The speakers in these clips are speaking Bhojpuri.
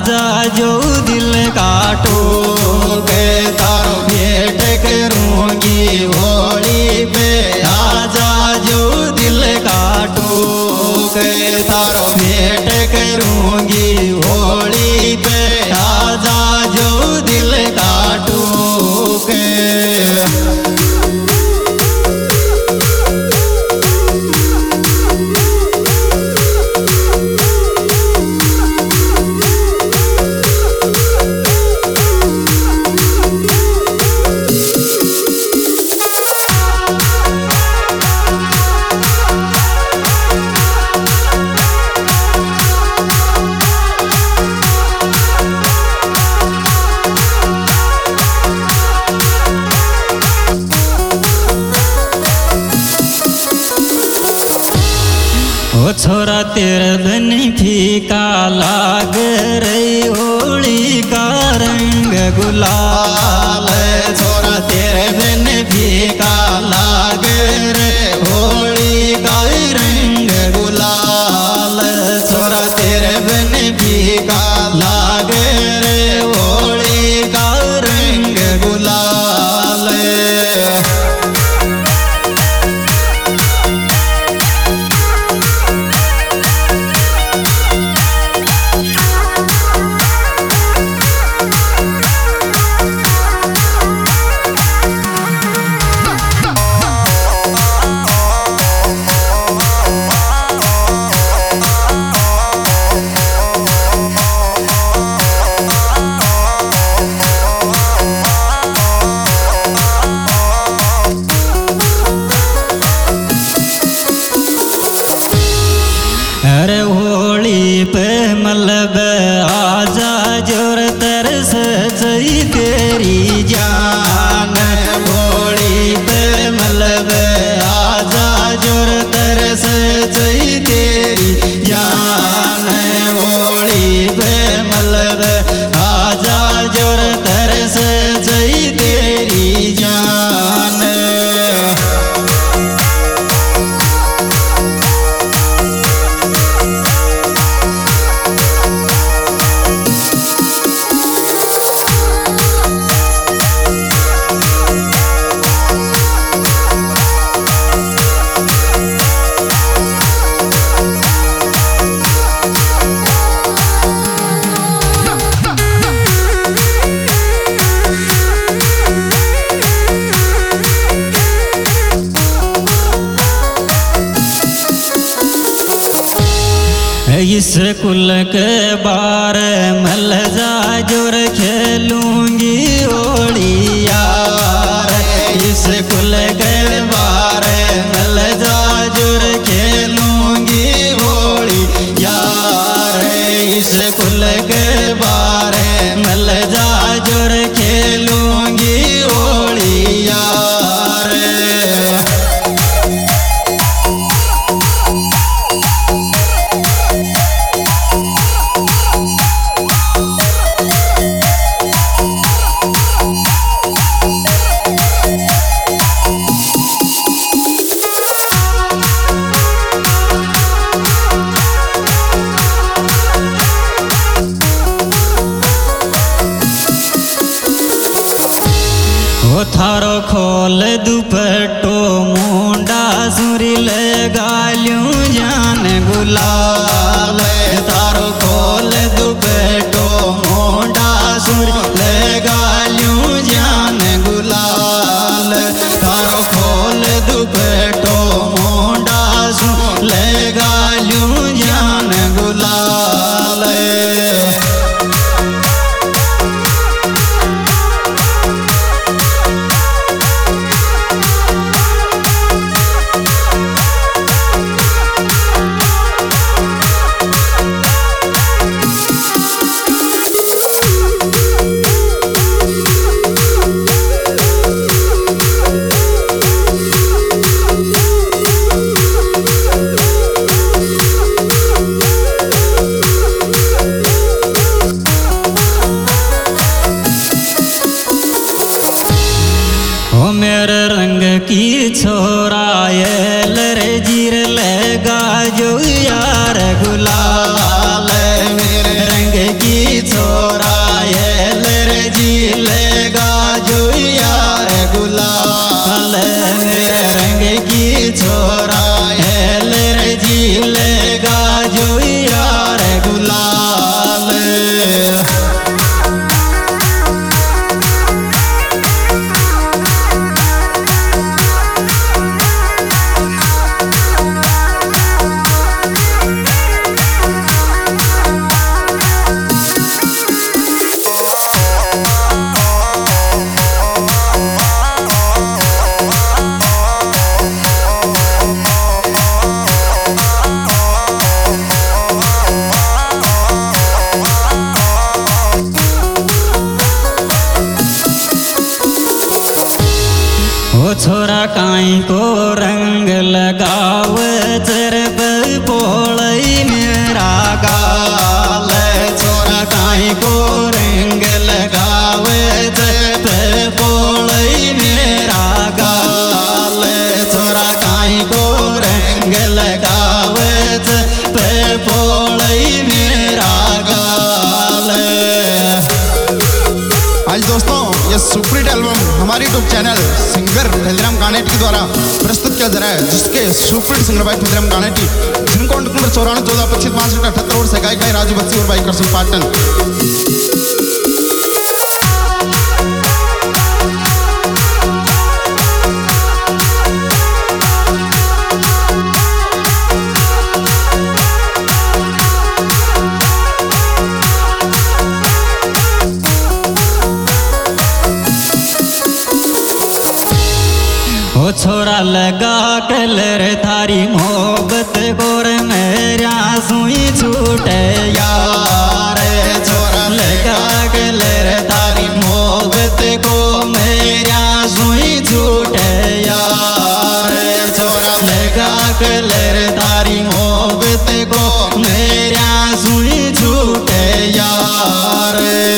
आजा जो दिल काटो के तारो भेंट करूंगी होली पे आजा जो दिल काटो के तारो भेंट करूंगी होली पे आजा जो दिल काटो के ओ छोरा तेरे बिन फीका लाग रही होली का रंग गुलाल छोरा तेरे बिन फीका लाग रे होली का रंग गुलाल छोरा तेरे बिन फीका लाग रे होली का रंग गुलाल अरे होली पे मलब आजा जोर तरस सही तेरी जान होली पे मलब आजा जोर तरस सही तेरी जान होली पे मलब आजा जोर तरस सही तेरी जान इस कुल के बार मल जा जोर खेलूंगी होली यार इस कुल के बार मल जा जोर खेलूंगी होली यार इस कुल के बार मल जा जोर खेलूंगी होली यार थारो खोल दुपट्टो मुंडा सुरी गालियों जान गुलाल थारो खोल दुपट्टो मुंडा सुरी गालियों जान गुलाल थारो खोल दुपट्टो मुंडा सुरी गालियों जान गुलाल छोरा हेल रे जी लेगा जो यार गुलाल मेरे रंग की छोरा हेल रे जी लेगा जो यार गुलाल। छोरा काई को रंग लगाव चर पोलई मेरा गाल छोरा काई को रंग लगाव चर पोलई मेरा गाल छोरा काई को रंग लगाव चर पोलई मेरा गाल। आज दोस्तों ये सुपरहिट एल्बम हमारे YouTube channel singer Haldiram Kaneti द्वारा प्रस्तुत किया जा रहा है, जिसके सुपरहिट सिंगर भाई हल्दीराम कानेटी, जिनको नंबर 94 14 25 65 78 और से गायक भाई राजू बच्ची और भाई करसन पाटन। छोरा लगा कलर थारी मोहब्बत गोर मेरा सुई छूटे यार छोरा लगा कलर थारी मोहब्बत को मेरा सुई छूटे यार छोरा लगा कलर थारी मोहब्बत को मेरा सुई छूटे यार।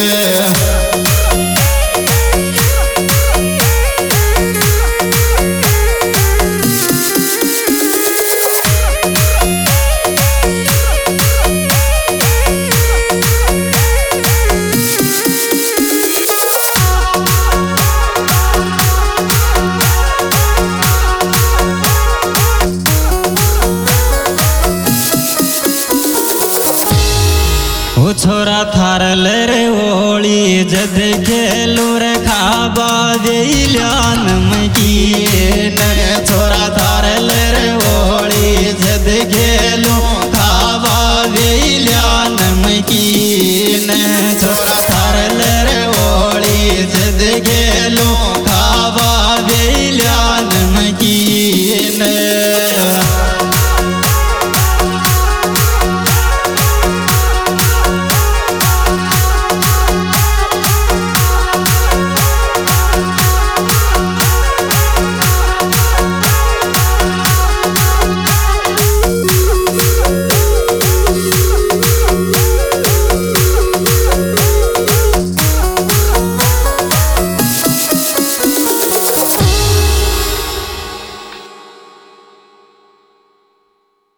छोरा थारल रे होली जद खेलू रे खाबा दिलान मकीन छोरा थारल रे होली जद खेलू खाबा दिलान मकीन छोरा